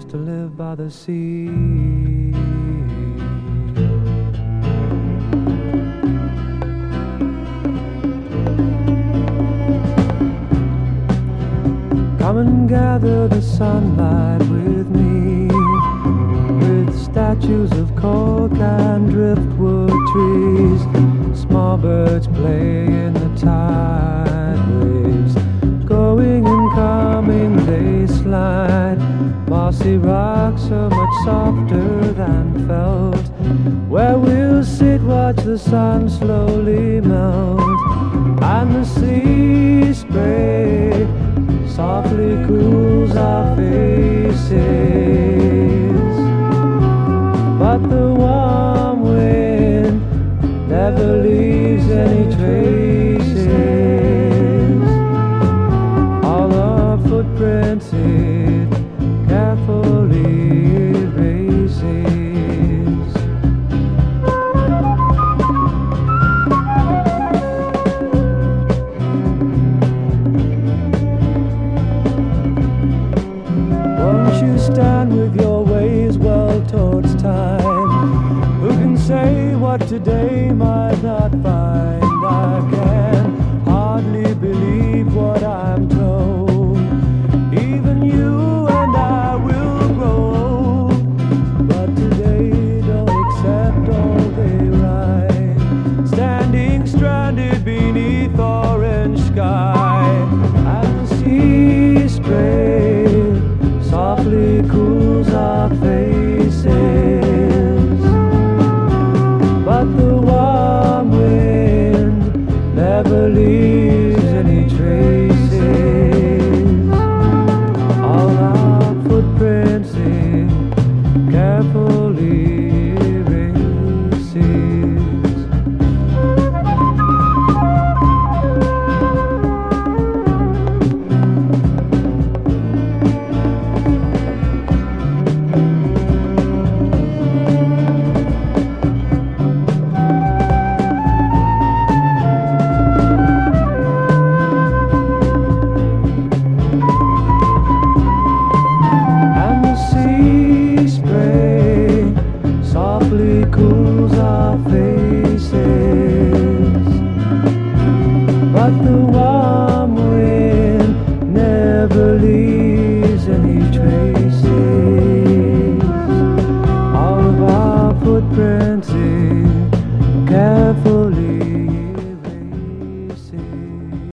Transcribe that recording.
used to live by the sea. Come and gather the sunlight with me, with statues of cork and driftwood trees. Small birds play in the tide waves, going and coming they slide. Mossy rocks so much softer than felt, where we'll sit, watch the sun slowly melt, and the sea spray softly cools our faces. But the warm wind never leaves any traces. All our footprints it carefully erases. Won't you stand with your ways well towards time? Who can say what today might not find?